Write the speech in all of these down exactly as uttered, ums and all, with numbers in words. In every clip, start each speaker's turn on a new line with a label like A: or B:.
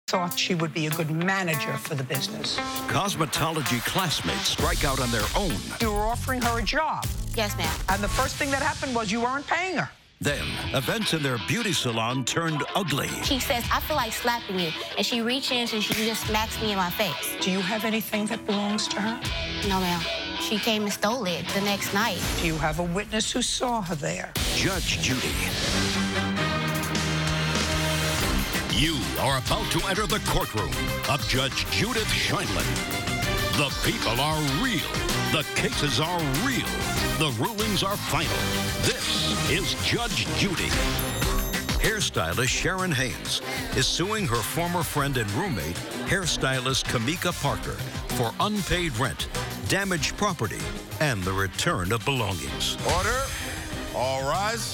A: thought she would be a good manager for the business.
B: Cosmetology classmates strike out on their own.
A: You were offering her a job.
C: Yes, ma'am.
A: And the first thing that happened was you weren't paying her.
B: Then, events in their beauty salon turned ugly.
C: She says, I feel like slapping you. And she reaches and she just smacks me in my face.
A: Do you have anything that belongs to her?
C: No, ma'am. She came and stole it the next night.
A: Do you have a witness who saw her there?
B: Judge Judy. You are about to enter the courtroom of Judge Judith Sheindlin. The people are real. The cases are real. The rulings are final. This is Judge Judy. Hairstylist Sharon Haynes is suing her former friend and roommate, hairstylist Kamika Parker, for unpaid rent, damaged property, and the return of belongings.
D: Order. All rise.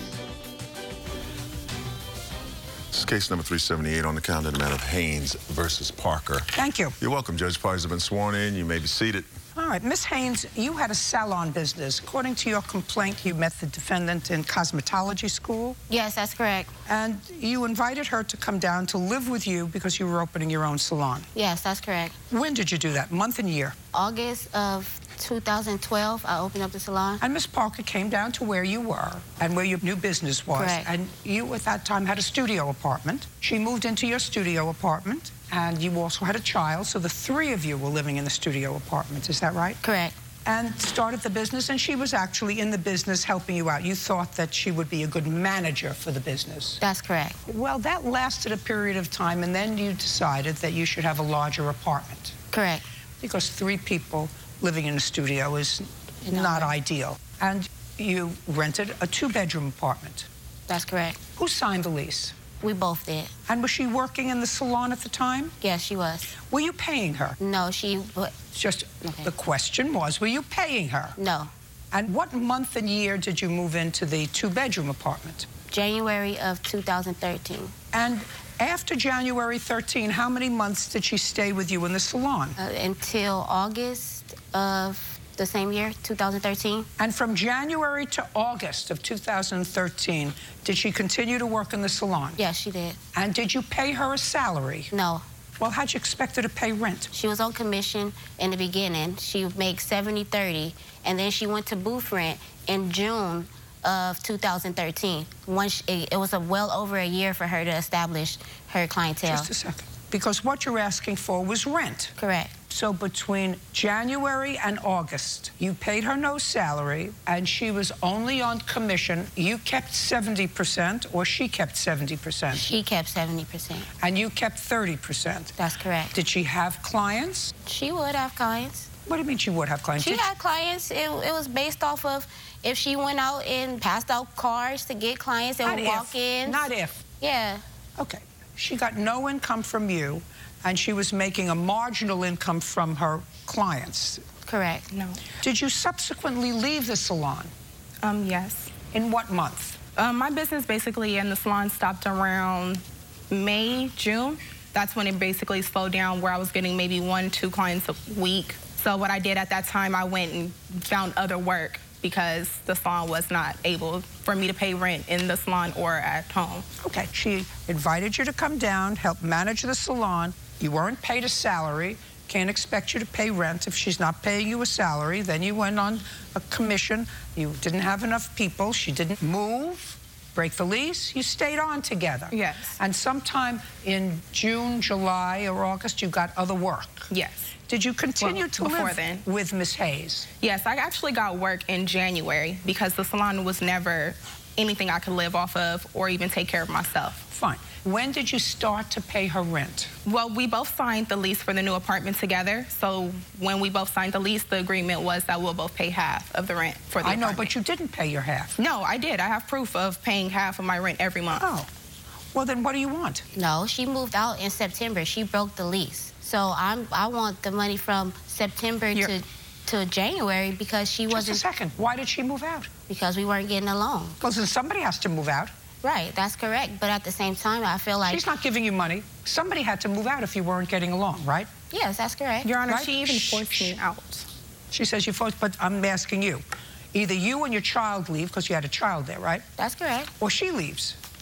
D: This is case number three seventy-eight on the calendar, the matter of Haynes versus Parker.
A: Thank you.
D: You're welcome, Judge. Parties have been sworn in. You may be seated.
A: All right, Miss Haynes, you had a salon business. According to your complaint, you met the defendant in cosmetology school.
C: Yes, that's correct.
A: And you invited her to come down to live with you because you were opening your own salon.
C: Yes, that's correct.
A: When did you do that? Month and year?
C: August of two thousand twelve, I opened up the salon.
A: And Miss Parker came down to where you were and where your new business was.
C: Correct.
A: And you, at that time, had a studio apartment. She moved into your studio apartment, and you also had a child, so the three of you were living in the studio apartment. Is that right?
C: Correct.
A: And started the business, and she was actually in the business helping you out. You thought that she would be a good manager for the business.
C: That's correct.
A: Well, that lasted a period of time, and then you decided that you should have a larger apartment.
C: Correct.
A: Because three people living in a studio is
C: No.
A: not ideal. And you rented a two-bedroom apartment.
C: That's correct.
A: Who signed the lease?
C: We both did.
A: And was she working in the salon at the time?
C: Yes, she was.
A: Were you paying her?
C: No, she... But,
A: It's just,
C: Okay.
A: the question was, were you paying her?
C: no.
A: And what month and year did you move into the two-bedroom apartment?
C: January of two thousand thirteen.
A: And after January thirteenth, how many months did she stay with you in the salon?
C: Uh, until August of the same year, two thousand thirteen.
A: And from January to August of two thousand thirteen, did she continue to work in the salon?
C: Yes, she did.
A: And did you pay her a salary?
C: No.
A: Well, how'd you expect her to pay rent?
C: She was on commission in the beginning. She would make seventy thirty, and then she went to booth rent in June of two thousand thirteen. Once it, it was a well over a year for her to establish her clientele.
A: Just a second. Because what you're asking for was rent.
C: Correct.
A: So between January and August, you paid her no salary, and she was only on commission. You kept seventy percent, or she kept seventy percent?
C: She kept seventy percent.
A: And you kept thirty percent.
C: That's correct.
A: Did she have clients?
C: She would have clients.
A: What do you mean she would have clients?
C: She
A: Did
C: had clients. It, it was based off of if she went out and passed out cards to get clients and
A: Not
C: would
A: if.
C: walk in.
A: Not if.
C: Yeah.
A: Okay. She got no income from you, and she was making a marginal income from her clients.
C: Correct.
E: No.
A: Did you subsequently leave the salon?
E: Um, yes.
A: In what month?
E: Um, my business basically in the salon stopped around May, June. That's when it basically slowed down, where I was getting maybe one, two clients a week. So what I did at that time, I went and found other work because the salon was not able for me to pay rent in the salon or at home.
A: Okay. She invited you to come down, help manage the salon. You weren't paid a salary. Can't expect you to pay rent if she's not paying you a salary. Then you went on a commission. You didn't have enough people. She didn't move, break the lease. You stayed on together.
E: Yes.
A: And sometime in June, July, or August, you got other work.
E: Yes.
A: Did you continue
E: Well,
A: to
E: before
A: live
E: then.
A: with Miss Hayes?
E: Yes, I actually got work in January because the salon was never anything I could live off of or even take care of myself.
A: Fine. When did you start to pay her rent?
E: Well, we both signed the lease for the new apartment together. So when we both signed the lease, the agreement was that we'll both pay half of the rent for the
A: I know,
E: apartment.
A: but you didn't pay your half.
E: No, I did. I have proof of paying half of my rent every month.
A: Oh. Well, then what do you want?
C: No, she moved out in September. She broke the lease. So I'm I want the money from September
A: You're-
C: to to January because she
A: Just
C: wasn't
A: a second. Why did she move out?
C: because we weren't getting along.
A: Because then somebody has to move out.
C: Right, that's correct. But at the same time, I feel like
A: She's not giving you money. Somebody had to move out if you weren't getting along, right?
C: yes, that's correct.
E: Your Honor,
A: Right?
E: she even
A: Shh,
E: forced
A: shh.
E: me out.
A: She says you forced, but I'm asking you. Either you and your child leave because you had a child there, right?
C: That's correct.
A: Or she leaves.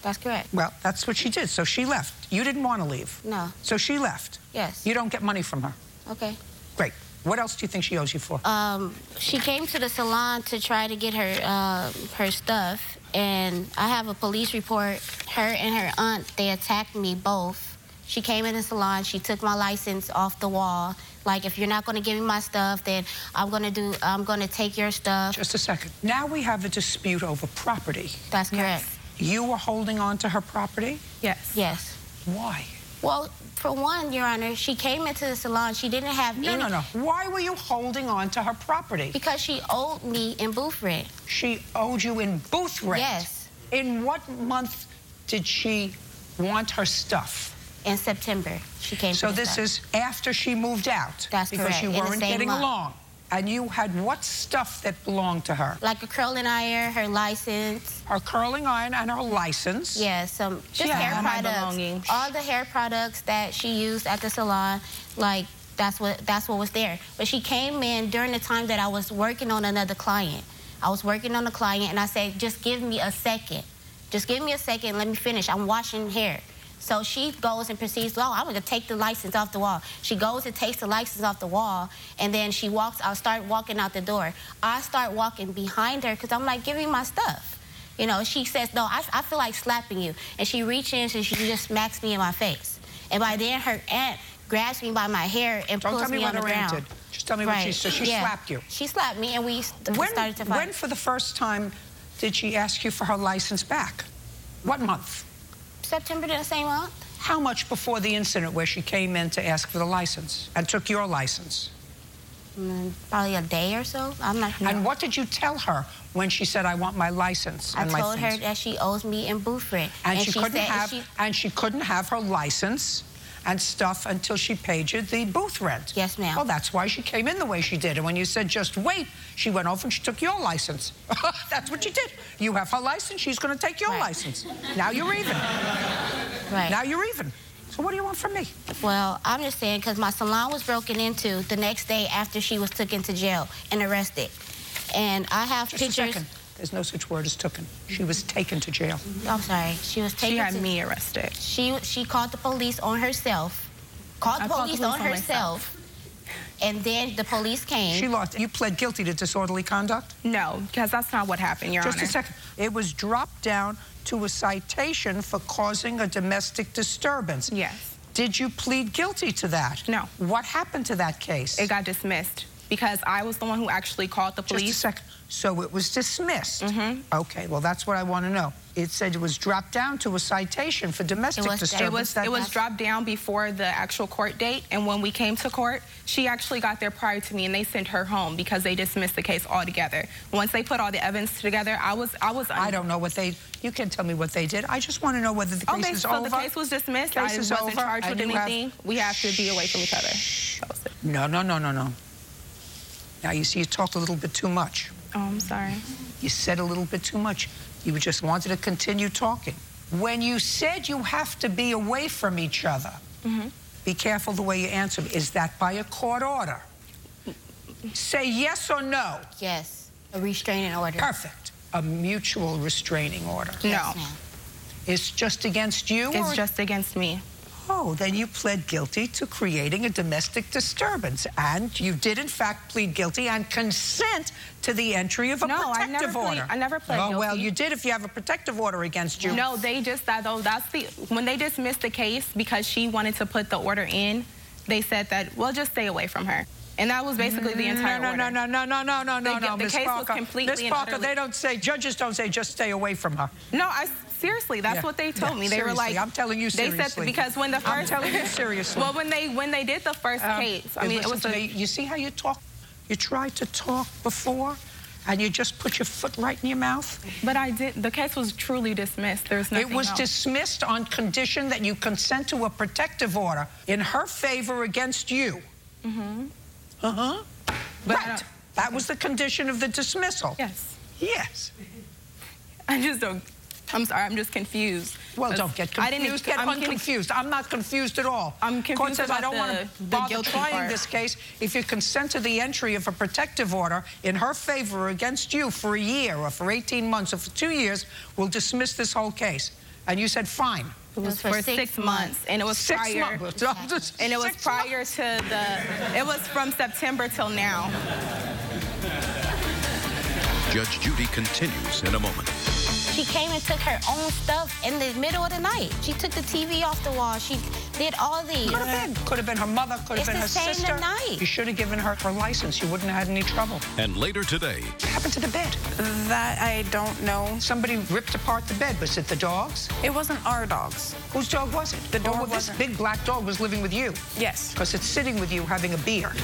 C: That's correct.
A: Well, that's what she did. So she left. You didn't want to leave.
C: No.
A: So she left.
C: Yes.
A: You don't get money from her.
C: Okay.
A: Great. What else do you think she owes you for?
C: Um, she came to the salon to try to get her uh, her stuff, and I have a police report. Her and her aunt, they attacked me both. She came in the salon. She took my license off the wall. Like, if you're not going to give me my stuff, then I'm going to do. I'm going to take your stuff.
A: Just a second. Now we have a dispute over property.
C: That's correct.
A: You were holding on to her property?
E: Yes.
C: Yes.
A: Why?
C: Well, for one, Your Honor, she came into the salon. She didn't have
A: No,
C: any...
A: no, no. Why were you holding on to her property?
C: Because she owed me in booth rent.
A: She owed you in booth rent?
C: Yes.
A: In what month did she want her stuff?
C: In September, she came
A: So
C: to the
A: this
C: stuff.
A: is after she moved out?
C: That's
A: because
C: correct.
A: you
C: In the
A: weren't
C: same
A: getting
C: month.
A: along. And you had what stuff that belonged to her?
C: Like a curling iron, her license.
A: Her curling iron and her license.
C: Yeah, some just
E: Yeah,
C: hair
E: all my
C: products.
E: belongings.
C: All the hair products that she used at the salon, like that's what that's what was there. But she came in during the time that I was working on another client. I was working on a client, and I said, just give me a second. Just give me a second, let me finish. I'm washing hair. So she goes and proceeds, oh, I'm going to take the license off the wall. She goes and takes the license off the wall, and then she walks, I'll start walking out the door. I start walking behind her because I'm like, give me my stuff. You know, she says, no, I, I feel like slapping you. And she reaches and she just smacks me in my face. And by then, her aunt grabs me by my hair and
A: Don't
C: pulls
A: tell me
C: me
A: what
C: on the
A: her aunt
C: ground.
A: did. Just tell me what she
C: Right.
A: said. She
C: Yeah.
A: slapped you.
C: She slapped me, and we st
A: When,
C: started to fight.
A: when for the first time did she ask you for her license back? What month?
C: September the same month.
A: How much before the incident where she came in to ask for the license and took your license?
C: Mm, probably a day or so. I'm not sure.
A: And what did you tell her when she said, I want my license
C: I
A: and my
C: told her
A: things?
C: that she owes me in booth rent.
A: And, she, couldn't
C: said
A: have,
C: she,
A: and she couldn't have her license and stuff until she paid you the booth rent.
C: Yes, ma'am.
A: Well, that's why she came in the way she did. And when you said, just wait, she went over and she took your license. That's what she did. You have her license, she's going to take your
C: Right.
A: license. Now you're even.
C: Right.
A: Now you're even. So what do you want from me?
C: Well, I'm just saying because my salon was broken into the next day after she was taken to jail and arrested. And I have
A: Just a
C: pictures.
A: second. There's no such word as taken. She was taken to jail.
C: I'm sorry. She was taken
E: She had
C: to
E: me arrested.
C: She she called the police on herself. Called
E: I
C: the
E: called the
C: police,
E: police
C: on
E: on
C: herself. And then the police came.
A: She lost. You pled guilty to disorderly conduct?
E: No, because that's not what happened, Your
A: Just
E: Honor.
A: a second. It was dropped down to a citation for causing a domestic disturbance.
E: Yes.
A: Did you plead guilty to that?
E: No.
A: What happened to that case?
E: It got dismissed because I was the one who actually called the
A: Just a
E: police.
A: second. So it was dismissed?
E: Mm-hmm.
A: Okay, well, that's what I want to know. It said it was dropped down to a citation for domestic
C: It was- it
A: disturbance.
E: It was
A: That-
E: it was
C: that's-
E: dropped down before the actual court date, and when we came to court, she actually got there prior to me, and they sent her home because they dismissed the case altogether. Once they put all the evidence together, I was I was.
A: I don't know what they... You can tell me what they did. I just want to know whether the case
E: Okay,
A: is
E: so
A: over.
E: the case was dismissed.
A: Case
E: I
A: is
E: wasn't
A: over,
E: charged with
A: and you have-
E: anything. We have to be away from each other. That was it.
A: No, no, no, no, no. Now, you see, you talked a little bit too much.
E: Oh, I'm sorry.
A: You said a little bit too much. You just wanted to continue talking. When you said you have to be away from each other,
E: Mm-hmm.
A: be careful the way you answer. Is that by a court order? Say yes or no.
C: Yes, a restraining order.
A: Perfect. A mutual restraining order.
E: No,
C: Yes, ma'am.
A: It's just against you?
E: it's
A: or-
E: just against me.
A: Oh, then you pled guilty to creating a domestic disturbance. And you did, in fact, plead guilty and consent to the entry of a
E: No, I
A: protective
E: never plead-
A: order.
E: I never pled
A: Oh, well,
E: guilty.
A: you did if you have a protective order against you.
E: No, they just that though. That's the when they dismissed the case because she wanted to put the order in. They said that well, just stay away from her, and that was basically the entire
A: no, no,
E: order.
A: no, no, no, no, no, no,
E: The-
A: no,
E: the
A: Miss
E: case was
A: Parker.
E: completely
A: Miss
E: and
A: Parker,
E: utterly-
A: they don't say, judges don't say, just stay away from her.
E: No, I seriously, that's
A: Yeah.
E: what they told
A: Yeah,
E: me. They were
A: seriously,
E: like,
A: I'm telling you
E: They
A: seriously.
E: said because when the first,
A: I'm telling you seriously.
E: Well, when they when they did the first
A: Um,
E: case, I mean, it
A: listen
E: was
A: to
E: a,
A: me. You see how you talk? You tried to talk before, and you just put your foot right in your mouth?
E: but I did. The case was truly dismissed. There's nothing
A: It was
E: else.
A: dismissed on condition that you consent to a protective order in her favor against you. Mm-hmm. Uh-huh.
E: But I
A: Right.
E: don't-
A: That was the condition of the dismissal.
E: Yes.
A: Yes.
E: I just don't. I'm sorry. I'm just confused.
A: Well,
E: 'Cause
A: don't get
E: I didn't
A: confused. Get
E: I'm conf-
A: unconfused. I'm not confused at all.
E: I'm
A: Court
E: confused
A: says I
E: about
A: don't want
E: the-
A: to
E: the
A: bother
E: guilty
A: trying
E: part.
A: this case if you consent to the entry of a protective order in her favor against you for a year or for eighteen months or for two years, we'll dismiss this whole case. And you said fine.
E: It was,
C: for
E: for
C: six
E: six,
C: months.
E: months, and it was
A: Six
E: prior.
A: months.
E: And it was
A: Six
E: prior
A: months.
E: to the. It was from September till now.
B: Judge Judy continues in a moment.
C: She came and took her own stuff in the middle of the night. She took the T V off the wall. She did all these.
A: Could have been. Could have been her mother. Could have
C: It's
A: been
C: the
A: her
C: same
A: sister.
C: tonight.
A: You should have given her her license. You wouldn't have had any trouble.
B: And later today,
A: What happened to the bed?
F: That I don't know.
A: Somebody ripped apart the bed. Was it the dog's?
F: It wasn't our dogs.
A: Whose dog was it?
F: The dog
A: Or this
F: wasn't.
A: big black dog was living with you.
F: Yes.
A: Because it's sitting with you having a beer.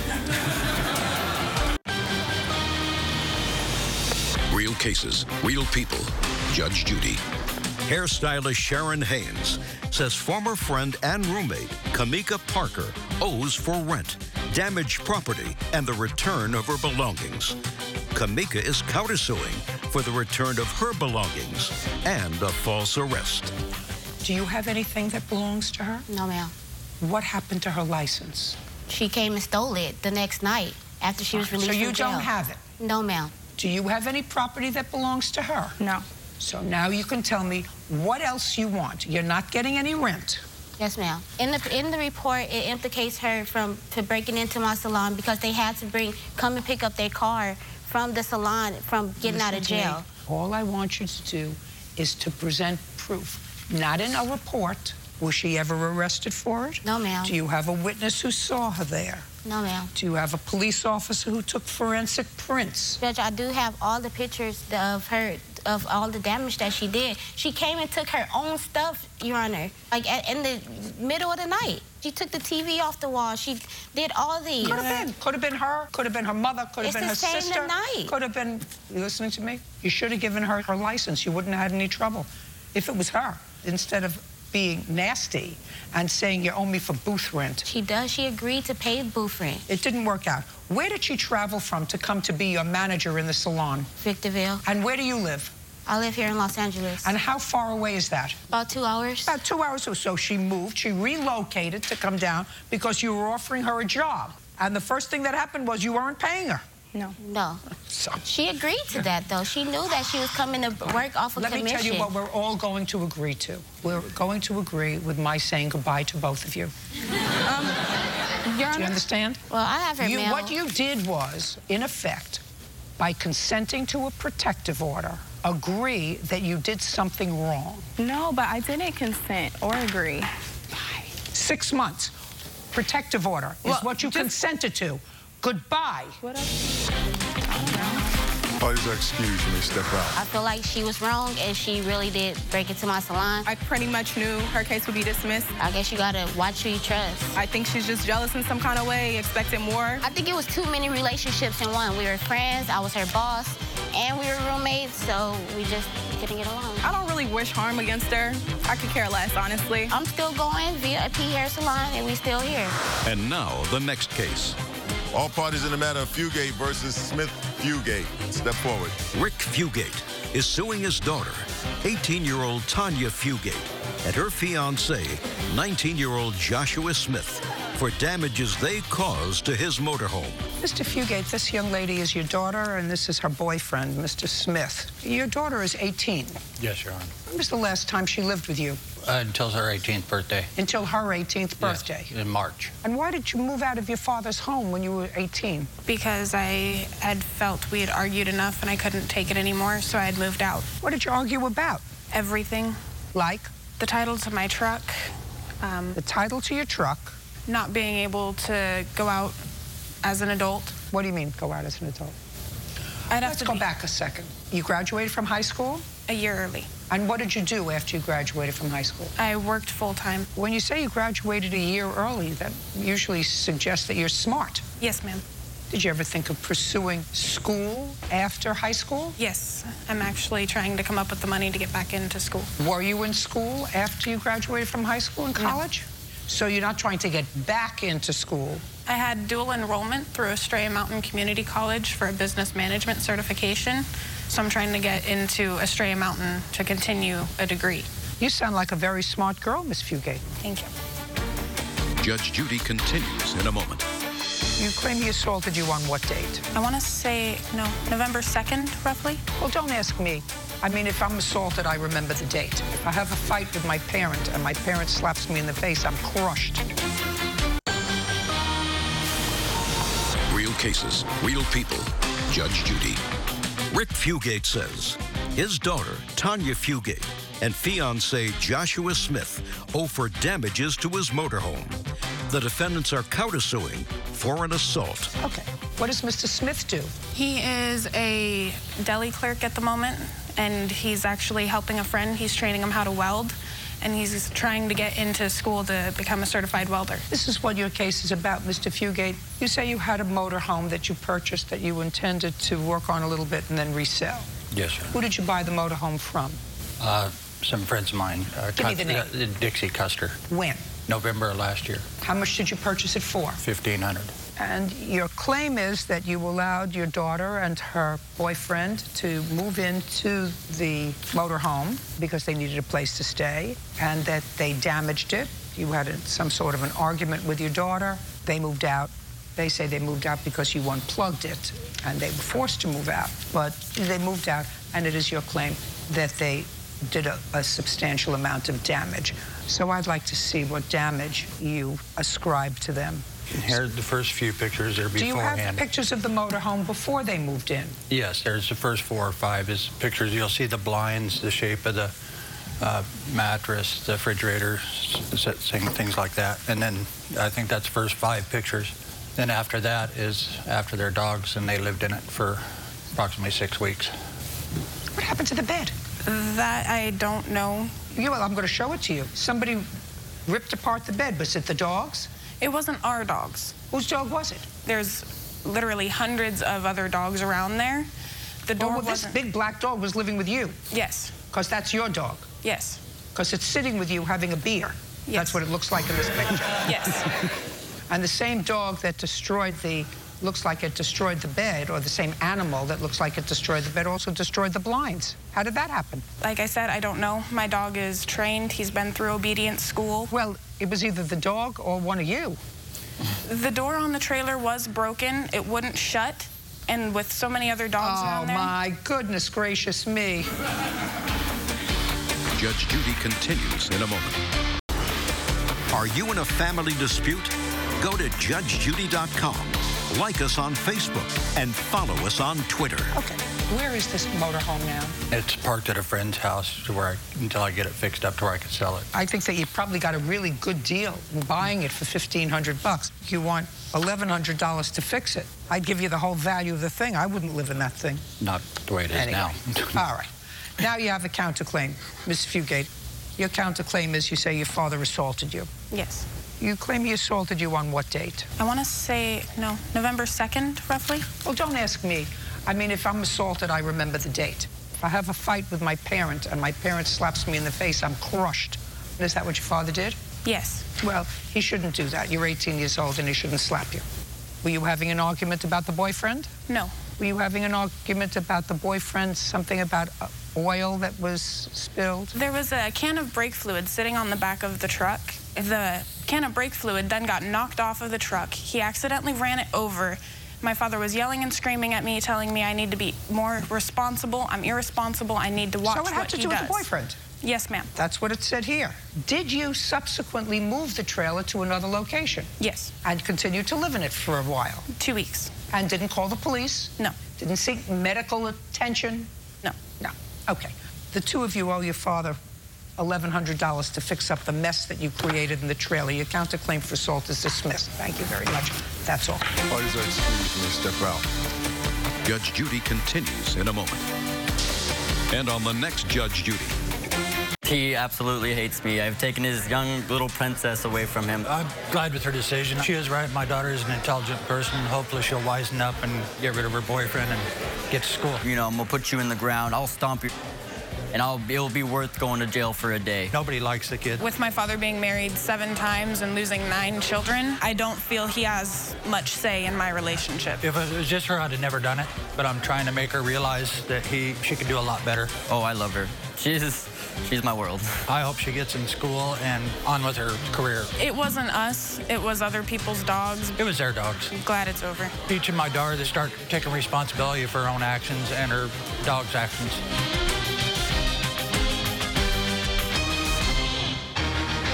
B: real cases, real people. Judge Judy. Hairstylist Sharon Haynes says former friend and roommate Kamika Parker owes for rent, damaged property, and the return of her belongings. Kamika is countersuing for the return of her belongings and a false arrest.
A: Do you have anything that belongs to her?
C: No, ma'am.
A: What happened to her license?
C: She came and stole it the next night after she was released
A: So you
C: from jail.
A: don't have it?
C: No, ma'am.
A: Do you have any property that belongs to her?
E: No.
A: So now you can tell me what else you want. You're not getting any rent.
C: Yes, ma'am. In the in the report, it implicates her from to breaking into my salon because they had to bring come and pick up their car from the salon from getting out of
A: Listen to me.
C: jail.
A: All I want you to do is to present proof, not in a report. Was she ever arrested for it?
C: No, ma'am.
A: Do you have a witness who saw her there?
C: No, ma'am.
A: Do you have a police officer who took forensic prints?
C: Judge, I do have all the pictures of her, of all the damage that she did. She came and took her own stuff, Your Honor, like at, in the middle of the night. She took the T V off the wall. She did all these.
A: Could have been. Could have been her. Could have been her mother. Could have
C: It's
A: been
C: the
A: her
C: same
A: sister.
C: tonight.
A: Could have been. You listening to me? You should have given her her license. You wouldn't have had any trouble if it was her, instead of being nasty and saying you owe me for booth rent.
C: She does. She agreed to pay booth rent.
A: It didn't work out. Where did she travel from to come to be your manager in the salon?
C: Victorville.
A: And where do you live?
C: I live here in Los Angeles.
A: And how far away is that?
C: About two hours.
A: About two hours or so. She moved. She relocated to come down because you were offering her a job. And the first thing that happened was you weren't paying her.
E: No.
C: No.
A: So,
C: She agreed to that, though. She knew that she was coming to work off of
A: let me
C: commission.
A: tell you what we're all going to agree to. We're going to agree with my saying goodbye to both of you.
E: Um, Your
A: Do
E: Honor,
A: you understand?
C: Well, I have her
A: You,
C: mail.
A: what you did was, in effect, by consenting to a protective order, agree that you did something wrong.
E: no, but I didn't consent or agree.
A: Six months. Protective order is
E: Well,
A: what you
E: just-
A: consented to. Goodbye.
E: What else? I don't know.
D: Parties are excused when they step out.
C: I feel like she was wrong, and she really did break into my salon.
E: I pretty much knew her case would be dismissed.
C: I guess you gotta watch who you trust.
E: I think she's just jealous in some kind of way, expecting more.
C: I think it was too many relationships in one. We were friends, I was her boss, and we were roommates, so we just couldn't get along.
E: I don't really wish harm against her. I could care less, honestly.
C: I'm still going V I P hair salon, and we still here.
B: And now, the next case.
D: All parties in the matter of Fugate versus Smith Fugate. Step forward.
B: Rick Fugate is suing his daughter, eighteen-year-old Tanya Fugate, and her fiancé, nineteen-year-old Joshua Smith, for damages they caused to his motorhome.
A: Mister Fugate, this young lady is your daughter, and this is her boyfriend, Mister Smith. Your daughter is eighteen.
G: Yes, Your Honor.
A: When was the last time she lived with you?
G: Uh, until her eighteenth birthday.
A: Until her eighteenth birthday.
G: Yes, in March.
A: And why did you move out of your father's home when you were eighteen?
F: Because I had felt we had argued enough and I couldn't take it anymore, so I had moved out.
A: What did you argue about?
F: Everything.
A: Like
F: The title to my truck, um,
A: the title to your truck.
F: not being able to go out as an adult.
A: What do you mean, go out as an adult?
F: I'd have
A: Let's
F: to
A: go
F: be
A: back a second. You graduated from high school?
F: a year early.
A: And what did you do after you graduated from high school?
F: I worked full-time.
A: When you say you graduated a year early, that usually suggests that you're smart.
F: Yes, ma'am.
A: Did you ever think of pursuing school after high school?
F: Yes, I'm actually trying to come up with the money to get back into school.
A: Were you in school after you graduated from high school and college? So you're not trying to get back into school.
F: I had dual enrollment through Estrella Mountain Community College for a business management certification. So I'm trying to get into Estrella Mountain to continue a degree.
A: You sound like a very smart girl, Miss Fugate.
F: Thank you.
B: Judge Judy continues in a moment.
A: You claim he assaulted you on what date?
F: I want to say, no, November second, roughly.
A: Well, don't ask me. I mean, if I'm assaulted, I remember the date. If I have a fight with my parent and my parent slaps me in the face, I'm crushed.
B: Real cases, real people. Judge Judy. Rick Fugate says his daughter, Tanya Fugate, and fiancé Joshua Smith owe for damages to his motorhome. The defendants are countersuing for an assault.
A: Okay. What does Mister Smith do?
F: He is a deli clerk at the moment, and he's actually helping a friend. He's training him how to weld, and he's trying to get into school to become a certified welder.
A: This is what your case is about, Mister Fugate. You say you had a motorhome that you purchased that you intended to work on a little bit and then resell.
G: Yes, sir.
A: Who did you buy the motorhome from?
G: Uh, some friends of mine. Uh,
A: Give me the name.
G: uh, Dixie Custer.
A: When?
G: November of last year.
A: How much did you purchase it for?
G: fifteen hundred.
A: And your claim is that you allowed your daughter and her boyfriend to move into the motorhome because they needed a place to stay, and that they damaged it. You had a, some sort of an argument with your daughter. They moved out. They say they moved out because you unplugged it, and they were forced to move out. But they moved out, and it is your claim that they did a, a substantial amount of damage. So I'd like to see what damage you ascribe to them.
G: Here are the first few pictures there
A: Do you
G: beforehand.
A: have pictures of the motorhome before they moved in?
G: Yes, there's the first four or five is pictures. You'll see the blinds, the shape of the uh, mattress, the refrigerator, s- s- things like that. And then I think that's the first five pictures. Then after that is after their dogs, and they lived in it for approximately six weeks.
A: What happened to the bed?
F: That I don't know.
A: Yeah, well, I'm going to show it to you. Somebody ripped apart the bed. Was it the dogs?
F: It wasn't our dogs.
A: Whose dog was it?
F: There's literally hundreds of other dogs around there. The door
A: Oh, well, this
F: wasn't...
A: big black dog was living with you,
F: Yes,
A: because that's your dog.
F: yes,
A: Because it's sitting with you having a beer.
F: Yes.
A: That's what it looks like in this picture.
F: yes.
A: And the same dog that destroyed the, looks like it destroyed the bed, or the same animal that looks like it destroyed the bed, also destroyed the blinds. How did that happen?
F: Like I said, I don't know. My dog is trained. He's been through obedience school.
A: Well, it was either the dog or one of you.
F: The door on the trailer was broken. It wouldn't shut. And with so many other dogs
A: Oh,
F: around there...
A: my goodness gracious me.
B: Judge Judy continues in a moment. Are you in a family dispute? Go to judge judy dot com, like us on Facebook, and follow us on Twitter.
A: Okay, where is this motorhome now?
G: It's parked at a friend's house to where I, until I get it fixed up to where I can sell it.
A: I think that you probably got a really good deal in buying it for fifteen hundred bucks. You want eleven hundred dollars to fix it. I'd give you the whole value of the thing. I wouldn't live in that thing.
G: Not the way it is
A: Anyway.
G: now.
A: All right. Now you have a counterclaim. Miss Fugate, your counterclaim is you say your father assaulted you.
F: Yes.
A: You claim he assaulted you on what date?
F: I want to say, no, November second, roughly.
A: Well, don't ask me. I mean, if I'm assaulted, I remember the date. If I have a fight with my parent and my parent slaps me in the face, I'm crushed. Is that what your father did?
F: Yes.
A: Well, he shouldn't do that. You're eighteen years old and he shouldn't slap you. Were you having an argument about the boyfriend?
F: No.
A: Were you having an argument about the boyfriend, something about uh, oil that was spilled?
F: There was a can of brake fluid sitting on the back of the truck. The can of brake fluid then got knocked off of the truck. He accidentally ran it over. My father was yelling and screaming at me, telling me I need to be more responsible. I'm irresponsible. I need to watch
A: So it
F: what
A: had to
F: he
A: do with
F: does.
A: the boyfriend?
F: Yes, ma'am.
A: That's what it said here. Did you subsequently move the trailer to another location?
F: Yes.
A: And continue to live in it for a while?
F: Two weeks.
A: And didn't call the police?
F: No.
A: Didn't seek medical attention?
F: No.
A: No. Okay. The two of you owe your father eleven hundred dollars to fix up the mess that you created in the trailer. Your counterclaim for assault is dismissed. Thank you very much. That's all.
D: Parties are excused when they step out.
B: Judge Judy continues in a moment. And on the next Judge Judy.
H: He absolutely hates me. I've taken his young little princess away from him.
G: I'm glad with her decision. She is right. My daughter is an intelligent person. Hopefully she'll wisen up and get rid of her boyfriend and get to school.
H: You know, I'm gonna put you in the ground. I'll stomp you, and I'll, it'll be worth going to jail for a day.
G: Nobody likes the kid.
F: With my father being married seven times and losing nine children, I don't feel he has much say in my relationship.
G: If it was just her, I'd have never done it. But I'm trying to make her realize that he, she could do a lot better.
H: Oh, I love her. She's, she's my world.
G: I hope she gets in school and on with her career.
F: It wasn't us. It was other people's dogs.
G: It was their dogs.
F: I'm glad it's over.
G: Teaching my daughter to start taking responsibility for her own actions and her dog's actions.